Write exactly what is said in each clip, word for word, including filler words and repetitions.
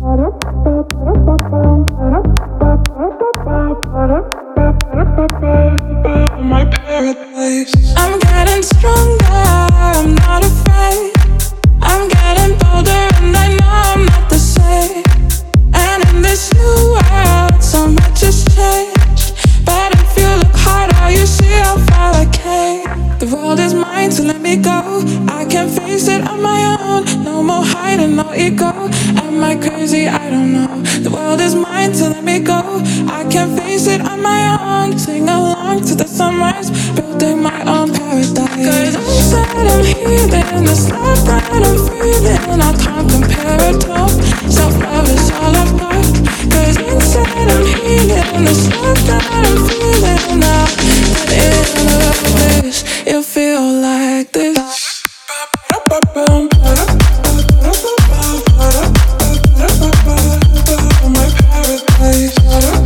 My paradise. I'm getting stronger, I'm not afraid. I'm getting bolder and I know I'm not the same. And in this new world, so much has changed. But if you look harder, you see how far I came. The world is mine, so let me go. I can face it on my own. No more hiding, no ego. Am I crazy? I don't know. The world is mine, so let me go. I can face it on my own. Sing along to the sunrise, building my own paradise. Cause inside I'm healing, this love that I'm feeling, I can't compare it to. Self-love is all I've got. Cause inside I'm healing, this love that I'm feeling now. But in a place, you feel like this. My paradise.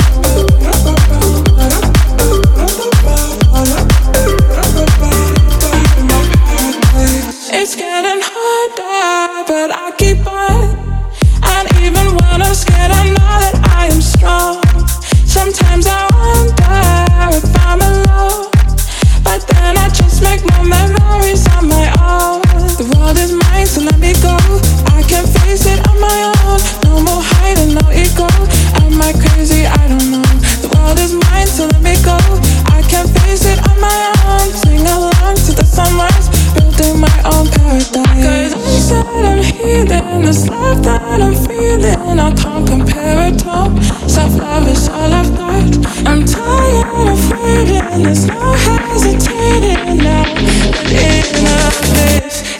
It's getting harder, but I keep on. And even when I'm scared, I know that I am strong. Sometimes I wonder if I'm alone, but then I just make more memories on my own. The world is mine, so let me go. I can face it on my own. No more hiding, no ego. Am I crazy? I don't know. The world is mine, so let me go. I can face it on my own. Sing along to the sunrise, building my own paradise. Cause inside I'm healing, this love that I'm feeling, I can't compare it to. Self-love is all I've got. I'm tired of waiting, there's no hesitating now. But in a place,